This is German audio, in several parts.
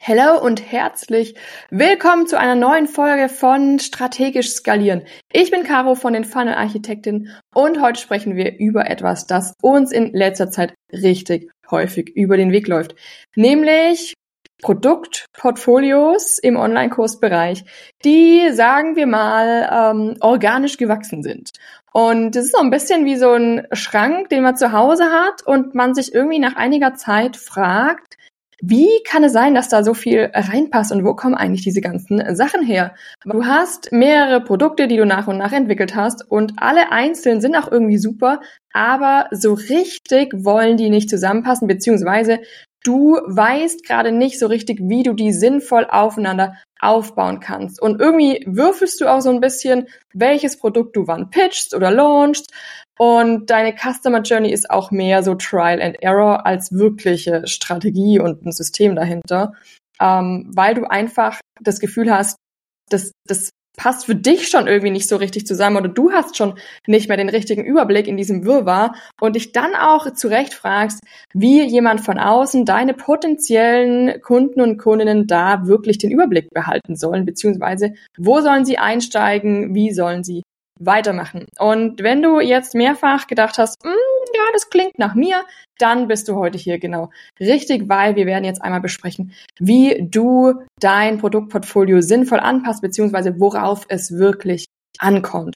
Hallo und herzlich willkommen zu einer neuen Folge von Strategisch Skalieren. Ich bin Caro von den Funnel Architektinnen und heute sprechen wir über etwas, das uns in letzter Zeit richtig häufig über den Weg läuft, nämlich Produktportfolios im Online-Kursbereich, die, sagen wir mal, organisch gewachsen sind. Und das ist so ein bisschen wie so ein Schrank, den man zu Hause hat und man sich irgendwie nach einiger Zeit fragt, wie kann es sein, dass da so viel reinpasst und wo kommen eigentlich diese ganzen Sachen her? Du hast mehrere Produkte, die du nach und nach entwickelt hast und alle einzeln sind auch irgendwie super, aber so richtig wollen die nicht zusammenpassen, beziehungsweise du weißt gerade nicht so richtig, wie du die sinnvoll aufeinander aufbauen kannst. Und irgendwie würfelst du auch so ein bisschen, welches Produkt du wann pitchst oder launchst. Und deine Customer Journey ist auch mehr so Trial and Error als wirkliche Strategie und ein System dahinter, weil du einfach das Gefühl hast, das passt für dich schon irgendwie nicht so richtig zusammen oder du hast schon nicht mehr den richtigen Überblick in diesem Wirrwarr und dich dann auch zu Recht fragst, wie jemand von außen deine potenziellen Kunden und Kundinnen da wirklich den Überblick behalten sollen, beziehungsweise wo sollen sie einsteigen, wie sollen sie weitermachen. Und wenn du jetzt mehrfach gedacht hast, ja, das klingt nach mir, dann bist du heute hier genau richtig, weil wir werden jetzt einmal besprechen, wie du dein Produktportfolio sinnvoll anpasst, beziehungsweise worauf es wirklich ankommt.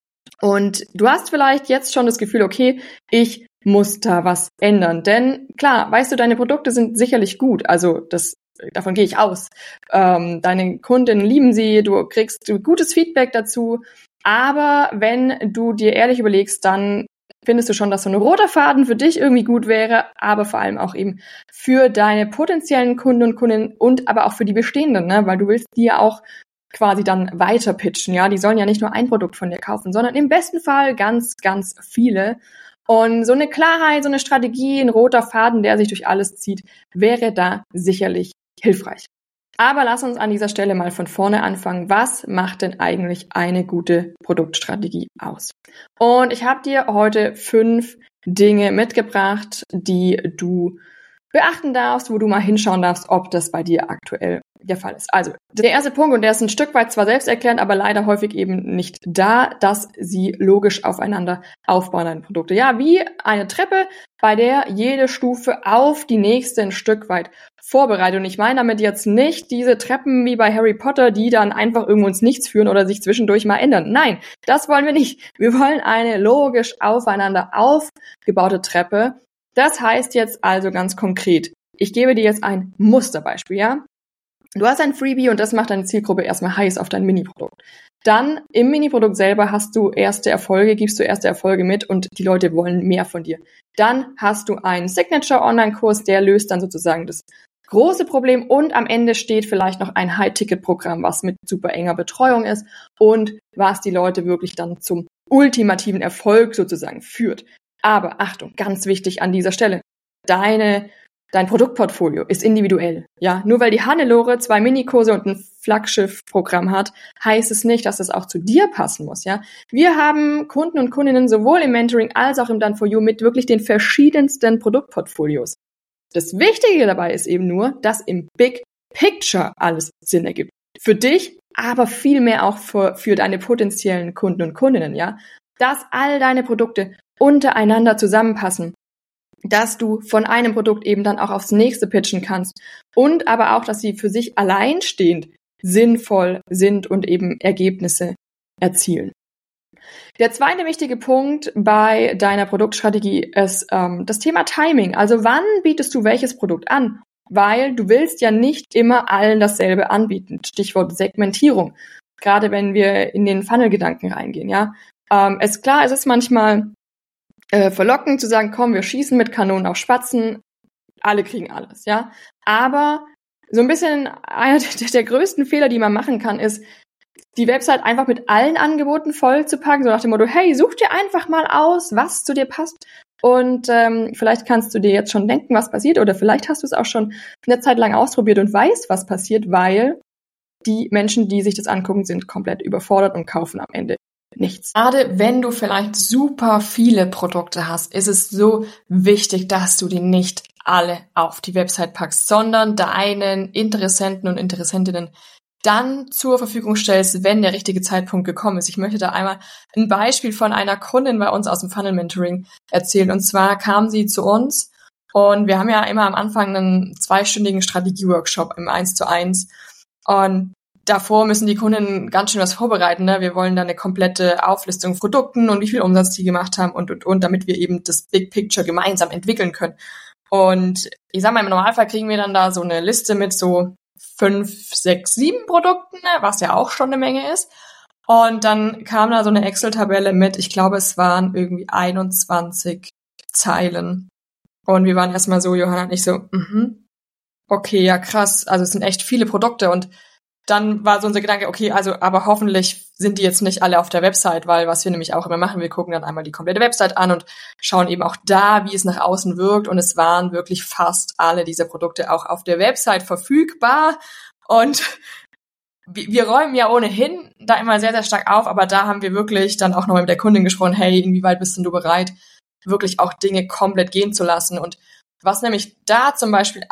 Und du hast vielleicht jetzt schon das Gefühl, okay, ich muss da was ändern. Denn klar, weißt du, deine Produkte sind sicherlich gut, also davon gehe ich aus. Deine Kundinnen lieben sie, du kriegst gutes Feedback dazu. Aber wenn du dir ehrlich überlegst, dann findest du schon, dass so ein roter Faden für dich irgendwie gut wäre, aber vor allem auch eben für deine potenziellen Kunden und Kundinnen und aber auch für die bestehenden, ne? Weil du willst die ja auch quasi dann weiter pitchen, ja? Die sollen ja nicht nur ein Produkt von dir kaufen, sondern im besten Fall ganz, ganz viele. Und so eine Klarheit, so eine Strategie, ein roter Faden, der sich durch alles zieht, wäre da sicherlich hilfreich. Aber lass uns an dieser Stelle mal von vorne anfangen. Was macht denn eigentlich eine gute Produktstrategie aus? Und ich habe dir heute 5 Dinge mitgebracht, die du beachten darfst, wo du mal hinschauen darfst, ob das bei dir aktuell der Fall ist. Also, der erste Punkt, und der ist ein Stück weit zwar selbsterklärend, aber leider häufig eben nicht da, dass sie logisch aufeinander aufbauen, deine Produkte. Ja, wie eine Treppe, bei der jede Stufe auf die nächste ein Stück weit vorbereitet. Und ich meine damit jetzt nicht diese Treppen wie bei Harry Potter, die dann einfach irgendwo ins Nichts führen oder sich zwischendurch mal ändern. Nein, das wollen wir nicht. Wir wollen eine logisch aufeinander aufgebaute Treppe. Das heißt jetzt also ganz konkret, ich gebe dir jetzt ein Musterbeispiel, ja? Du hast ein Freebie und das macht deine Zielgruppe erstmal heiß auf dein Mini-Produkt. Dann im Mini-Produkt selber gibst du erste Erfolge mit und die Leute wollen mehr von dir. Dann hast du einen Signature-Online-Kurs, der löst dann sozusagen das große Problem und am Ende steht vielleicht noch ein High-Ticket-Programm, was mit super enger Betreuung ist und was die Leute wirklich dann zum ultimativen Erfolg sozusagen führt. Aber Achtung, ganz wichtig an dieser Stelle, dein Produktportfolio ist individuell. Ja, nur weil die Hannelore 2 Minikurse und ein Flaggschiff-Programm hat, heißt es nicht, dass es auch zu dir passen muss. Ja, wir haben Kunden und Kundinnen sowohl im Mentoring als auch im Done4You mit wirklich den verschiedensten Produktportfolios. Das Wichtige dabei ist eben nur, dass im Big Picture alles Sinn ergibt. Für dich, aber vielmehr auch für deine potenziellen Kunden und Kundinnen. Ja, dass all deine Produkte untereinander zusammenpassen, dass du von einem Produkt eben dann auch aufs nächste pitchen kannst und aber auch, dass sie für sich alleinstehend sinnvoll sind und eben Ergebnisse erzielen. Der zweite wichtige Punkt bei deiner Produktstrategie ist das Thema Timing. Also wann bietest du welches Produkt an? Weil du willst ja nicht immer allen dasselbe anbieten. Stichwort Segmentierung. Gerade wenn wir in den Funnel-Gedanken reingehen, ja. Es ist manchmal verlockend zu sagen, komm, wir schießen mit Kanonen auf Spatzen, alle kriegen alles, ja. Aber so ein bisschen einer der größten Fehler, die man machen kann, ist, die Website einfach mit allen Angeboten voll zu packen, so nach dem Motto, hey, such dir einfach mal aus, was zu dir passt. Und vielleicht kannst du dir jetzt schon denken, was passiert, oder vielleicht hast du es auch schon eine Zeit lang ausprobiert und weißt, was passiert, weil die Menschen, die sich das angucken, sind komplett überfordert und kaufen am Ende nichts. Gerade wenn du vielleicht super viele Produkte hast, ist es so wichtig, dass du die nicht alle auf die Website packst, sondern deinen Interessenten und Interessentinnen dann zur Verfügung stellst, wenn der richtige Zeitpunkt gekommen ist. Ich möchte da einmal ein Beispiel von einer Kundin bei uns aus dem Funnel Mentoring erzählen. Und zwar kam sie zu uns und wir haben ja immer am Anfang einen 2-stündigen Strategie-Workshop im 1:1. Und davor müssen die Kunden ganz schön was vorbereiten. Ne? Wir wollen da eine komplette Auflistung von Produkten und wie viel Umsatz die gemacht haben und, damit wir eben das Big Picture gemeinsam entwickeln können. Und ich sag mal, im Normalfall kriegen wir dann da so eine Liste mit so 5, 6, 7 Produkten, was ja auch schon eine Menge ist. Und dann kam da so eine Excel-Tabelle mit, ich glaube, es waren irgendwie 21 Zeilen. Und wir waren erstmal so, Johanna und ich so, okay, ja krass, also es sind echt viele Produkte. Und dann war so unser Gedanke, okay, also aber hoffentlich sind die jetzt nicht alle auf der Website, weil was wir nämlich auch immer machen, wir gucken dann einmal die komplette Website an und schauen eben auch da, wie es nach außen wirkt. Und es waren wirklich fast alle dieser Produkte auch auf der Website verfügbar. Und wir räumen ja ohnehin da immer sehr, sehr stark auf, aber da haben wir wirklich dann auch nochmal mit der Kundin gesprochen, hey, inwieweit bist denn du bereit, wirklich auch Dinge komplett gehen zu lassen? Und was nämlich da zum Beispiel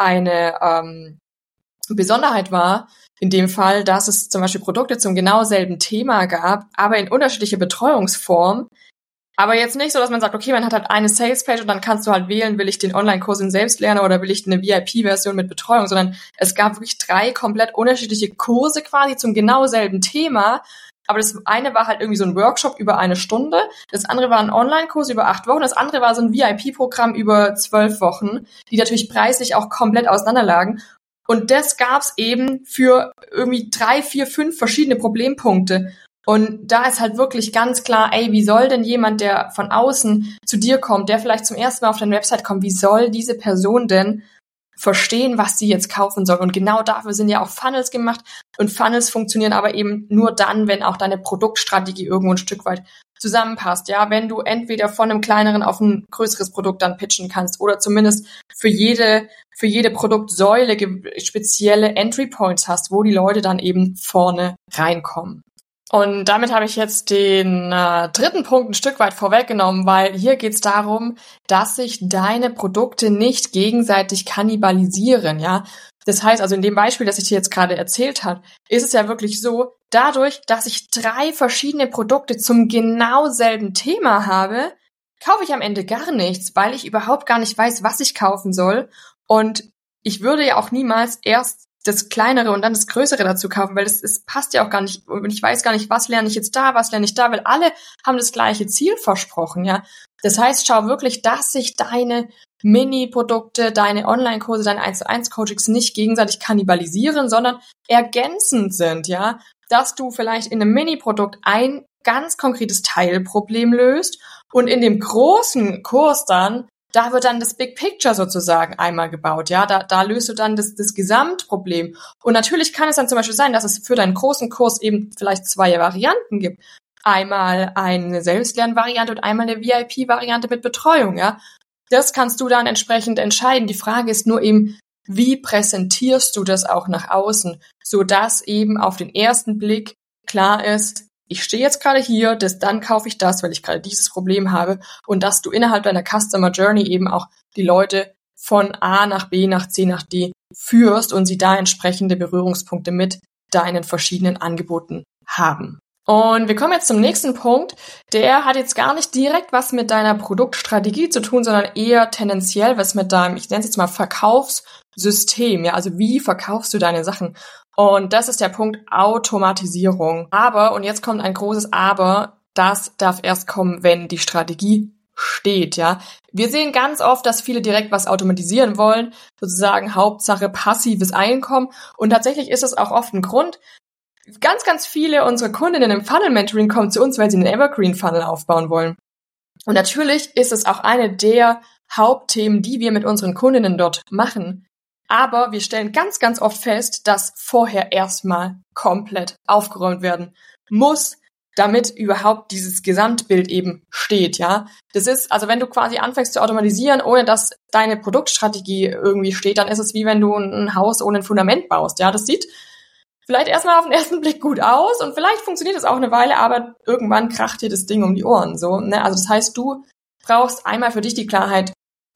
eine Besonderheit war, in dem Fall, dass es zum Beispiel Produkte zum genau selben Thema gab, aber in unterschiedliche Betreuungsformen. Aber jetzt nicht so, dass man sagt, okay, man hat halt eine Salespage und dann kannst du halt wählen, will ich den Online-Kurs in Selbstlerner oder will ich eine VIP-Version mit Betreuung, sondern es gab wirklich 3 komplett unterschiedliche Kurse quasi zum genau selben Thema. Aber das eine war halt irgendwie so ein Workshop über 1 Stunde, das andere war ein Online-Kurs über 8 Wochen, das andere war so ein VIP-Programm über 12 Wochen, die natürlich preislich auch komplett auseinanderlagen. Und das gab's eben für irgendwie 3, 4, 5 verschiedene Problempunkte. Und da ist halt wirklich ganz klar, ey, wie soll denn jemand, der von außen zu dir kommt, der vielleicht zum ersten Mal auf deine Website kommt, wie soll diese Person denn verstehen, was sie jetzt kaufen soll? Und genau dafür sind ja auch Funnels gemacht. Und Funnels funktionieren aber eben nur dann, wenn auch deine Produktstrategie irgendwo ein Stück weit zusammenpasst. Ja, wenn du entweder von einem kleineren auf ein größeres Produkt dann pitchen kannst oder zumindest für jede Produktsäule spezielle Entry Points hast, wo die Leute dann eben vorne reinkommen. Und damit habe ich jetzt den 3. Punkt ein Stück weit vorweggenommen, weil hier geht es darum, dass sich deine Produkte nicht gegenseitig kannibalisieren, ja. Das heißt also in dem Beispiel, das ich dir jetzt gerade erzählt habe, ist es ja wirklich so, dadurch, dass ich 3 verschiedene Produkte zum genau selben Thema habe, kaufe ich am Ende gar nichts, weil ich überhaupt gar nicht weiß, was ich kaufen soll. Und ich würde ja auch niemals erst das Kleinere und dann das Größere dazu kaufen, weil es passt ja auch gar nicht. Und ich weiß gar nicht, was lerne ich jetzt da, was lerne ich da, weil alle haben das gleiche Ziel versprochen, ja. Das heißt, schau wirklich, dass sich deine Mini-Produkte, deine Online-Kurse, deine 1:1-Coachings nicht gegenseitig kannibalisieren, sondern ergänzend sind, ja. Dass du vielleicht in einem Mini-Produkt ein ganz konkretes Teilproblem löst und in dem großen Kurs dann, da wird dann das Big Picture sozusagen einmal gebaut, ja, da löst du dann das Gesamtproblem. Und natürlich kann es dann zum Beispiel sein, dass es für deinen großen Kurs eben vielleicht 2 Varianten gibt. Einmal eine Selbstlernvariante und einmal eine VIP-Variante mit Betreuung, ja. Das kannst du dann entsprechend entscheiden. Die Frage ist nur eben, wie präsentierst du das auch nach außen, sodass eben auf den ersten Blick klar ist, ich stehe jetzt gerade hier, dann kaufe ich das, weil ich gerade dieses Problem habe, und dass du innerhalb deiner Customer Journey eben auch die Leute von A nach B, nach C, nach D führst und sie da entsprechende Berührungspunkte mit deinen verschiedenen Angeboten haben. Und wir kommen jetzt zum nächsten Punkt. Der hat jetzt gar nicht direkt was mit deiner Produktstrategie zu tun, sondern eher tendenziell was mit deinem, ich nenne es jetzt mal Verkaufssystem. Ja, also wie verkaufst du deine Sachen? Und das ist der Punkt Automatisierung. Aber, und jetzt kommt ein großes Aber, das darf erst kommen, wenn die Strategie steht, ja. Wir sehen ganz oft, dass viele direkt was automatisieren wollen, sozusagen Hauptsache passives Einkommen. Und tatsächlich ist es auch oft ein Grund. Ganz, ganz viele unserer Kundinnen im Funnel-Mentoring kommen zu uns, weil sie einen Evergreen-Funnel aufbauen wollen. Und natürlich ist es auch eine der Hauptthemen, die wir mit unseren Kundinnen dort machen. Aber wir stellen ganz, ganz oft fest, dass vorher erstmal komplett aufgeräumt werden muss, damit überhaupt dieses Gesamtbild eben steht, ja. Das ist, also wenn du quasi anfängst zu automatisieren, ohne dass deine Produktstrategie irgendwie steht, dann ist es wie wenn du ein Haus ohne ein Fundament baust, ja. Das sieht vielleicht erstmal auf den ersten Blick gut aus und vielleicht funktioniert es auch eine Weile, aber irgendwann kracht dir das Ding um die Ohren, so, ne. Also das heißt, du brauchst einmal für dich die Klarheit,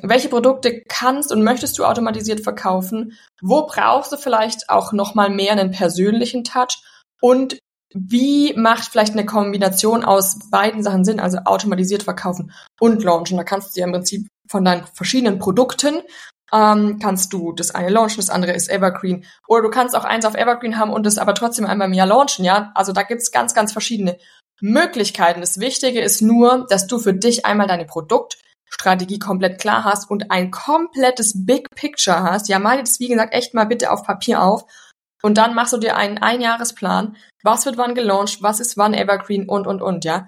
welche Produkte kannst und möchtest du automatisiert verkaufen? Wo brauchst du vielleicht auch nochmal mehr einen persönlichen Touch? Und wie macht vielleicht eine Kombination aus beiden Sachen Sinn, also automatisiert verkaufen und launchen? Da kannst du ja im Prinzip von deinen verschiedenen Produkten kannst du das eine launchen, das andere ist Evergreen. Oder du kannst auch eins auf Evergreen haben und das aber trotzdem einmal im Jahr launchen, ja? Also da gibt's ganz, ganz verschiedene Möglichkeiten. Das Wichtige ist nur, dass du für dich einmal deine Produktstrategie komplett klar hast und ein komplettes Big Picture hast. Ja, mal das, wie gesagt, echt mal bitte auf Papier auf. Und dann machst du dir einen Einjahresplan. Was wird wann gelauncht? Was ist wann Evergreen? Und, ja.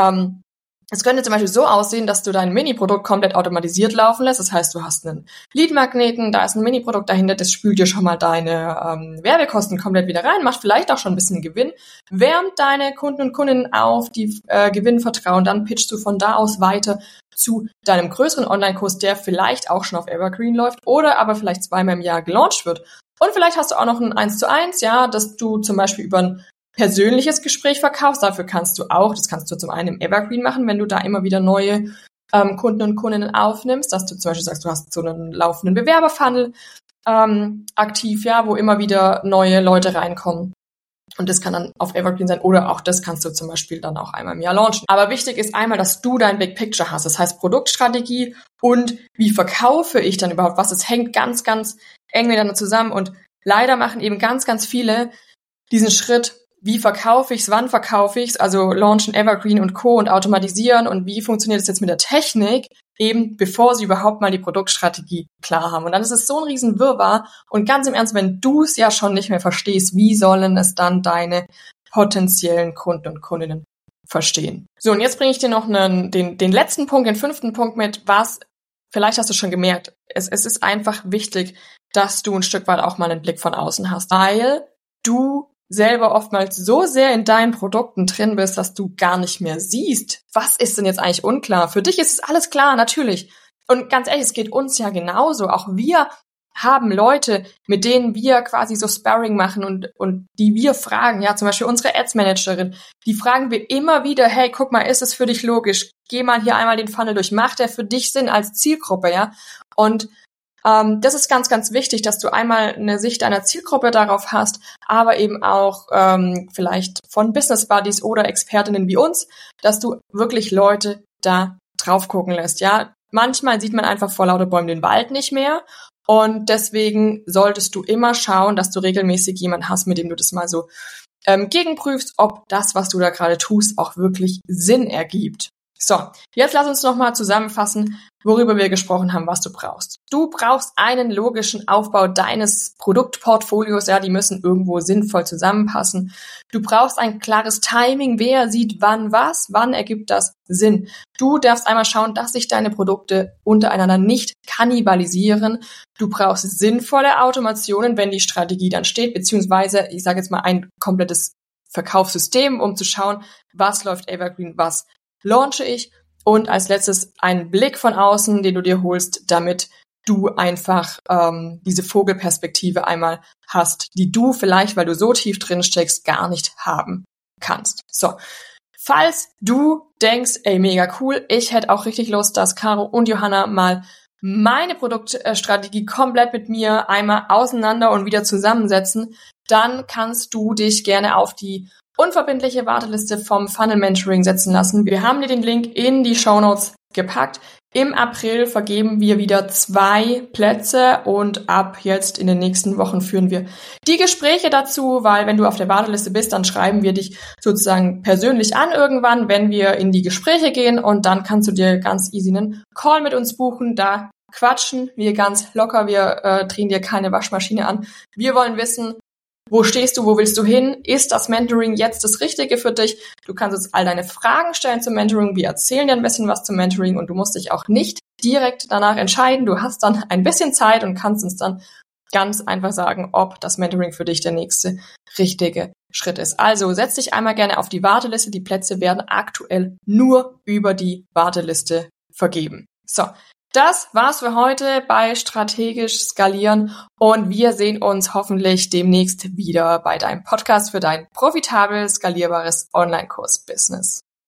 Es könnte zum Beispiel so aussehen, dass du dein Mini-Produkt komplett automatisiert laufen lässt. Das heißt, du hast einen Lead-Magneten, da ist ein Mini-Produkt dahinter, das spült dir schon mal deine Werbekosten komplett wieder rein, macht vielleicht auch schon ein bisschen Gewinn, wärmt deine Kunden und Kundinnen auf, die Gewinn vertrauen, dann pitchst du von da aus weiter zu deinem größeren Online-Kurs, der vielleicht auch schon auf Evergreen läuft oder aber vielleicht zweimal im Jahr gelauncht wird. Und vielleicht hast du auch noch ein 1:1, ja, dass du zum Beispiel über ein persönliches Gespräch verkaufst. Dafür kannst du auch, das kannst du zum einen im Evergreen machen, wenn du da immer wieder neue Kunden und Kundinnen aufnimmst, dass du zum Beispiel sagst, du hast so einen laufenden Bewerberfunnel aktiv, ja, wo immer wieder neue Leute reinkommen. Und das kann dann auf Evergreen sein oder auch das kannst du zum Beispiel dann auch einmal im Jahr launchen. Aber wichtig ist einmal, dass du dein Big Picture hast. Das heißt Produktstrategie und wie verkaufe ich dann überhaupt was. Es hängt ganz, ganz eng miteinander zusammen und leider machen eben ganz, ganz viele diesen Schritt, wie verkaufe ich's, wann verkaufe ich's, also launchen Evergreen und Co. und automatisieren und wie funktioniert es jetzt mit der Technik, eben bevor sie überhaupt mal die Produktstrategie klar haben. Und dann ist es so ein riesen Wirrwarr und ganz im Ernst, wenn du es ja schon nicht mehr verstehst, wie sollen es dann deine potenziellen Kunden und Kundinnen verstehen? So, und jetzt bringe ich dir noch den letzten Punkt, den 5. Punkt mit, was, vielleicht hast du schon gemerkt, es ist einfach wichtig, dass du ein Stück weit auch mal einen Blick von außen hast, weil du selber oftmals so sehr in deinen Produkten drin bist, dass du gar nicht mehr siehst, was ist denn jetzt eigentlich unklar. Für dich ist es alles klar, natürlich. Und ganz ehrlich, es geht uns ja genauso. Auch wir haben Leute, mit denen wir quasi so Sparring machen und die wir fragen, ja, zum Beispiel unsere Ads-Managerin, die fragen wir immer wieder, hey, guck mal, ist es für dich logisch? Geh mal hier einmal den Funnel durch. Macht der für dich Sinn als Zielgruppe, ja? Und das ist ganz, ganz wichtig, dass du einmal eine Sicht deiner Zielgruppe darauf hast, aber eben auch vielleicht von Business Buddies oder Expertinnen wie uns, dass du wirklich Leute da drauf gucken lässt. Ja, manchmal sieht man einfach vor lauter Bäumen den Wald nicht mehr und deswegen solltest du immer schauen, dass du regelmäßig jemanden hast, mit dem du das mal so gegenprüfst, ob das, was du da gerade tust, auch wirklich Sinn ergibt. So, jetzt lass uns nochmal zusammenfassen, worüber wir gesprochen haben, was du brauchst. Du brauchst einen logischen Aufbau deines Produktportfolios, ja, die müssen irgendwo sinnvoll zusammenpassen. Du brauchst ein klares Timing, wer sieht wann was, wann ergibt das Sinn. Du darfst einmal schauen, dass sich deine Produkte untereinander nicht kannibalisieren. Du brauchst sinnvolle Automationen, wenn die Strategie dann steht, beziehungsweise, ich sage jetzt mal, ein komplettes Verkaufssystem, um zu schauen, was läuft Evergreen, was launche ich und als letztes einen Blick von außen, den du dir holst, damit du einfach diese Vogelperspektive einmal hast, die du vielleicht, weil du so tief drin steckst, gar nicht haben kannst. So, falls du denkst, ey, mega cool, ich hätte auch richtig Lust, dass Caro und Johanna mal meine Produktstrategie komplett mit mir einmal auseinander und wieder zusammensetzen, dann kannst du dich gerne auf die unverbindliche Warteliste vom Funnel Mentoring setzen lassen. Wir haben dir den Link in die Shownotes gepackt. Im April vergeben wir wieder 2 Plätze und ab jetzt in den nächsten Wochen führen wir die Gespräche dazu, weil wenn du auf der Warteliste bist, dann schreiben wir dich sozusagen persönlich an irgendwann, wenn wir in die Gespräche gehen und dann kannst du dir ganz easy einen Call mit uns buchen. Da quatschen wir ganz locker, wir drehen dir keine Waschmaschine an. Wir wollen wissen, wo stehst du? Wo willst du hin? Ist das Mentoring jetzt das Richtige für dich? Du kannst uns all deine Fragen stellen zum Mentoring. Wir erzählen dir ein bisschen was zum Mentoring und du musst dich auch nicht direkt danach entscheiden. Du hast dann ein bisschen Zeit und kannst uns dann ganz einfach sagen, ob das Mentoring für dich der nächste richtige Schritt ist. Also setz dich einmal gerne auf die Warteliste. Die Plätze werden aktuell nur über die Warteliste vergeben. So. Das war's für heute bei Strategisch Skalieren und wir sehen uns hoffentlich demnächst wieder bei deinem Podcast für dein profitables, skalierbares Online-Kurs-Business.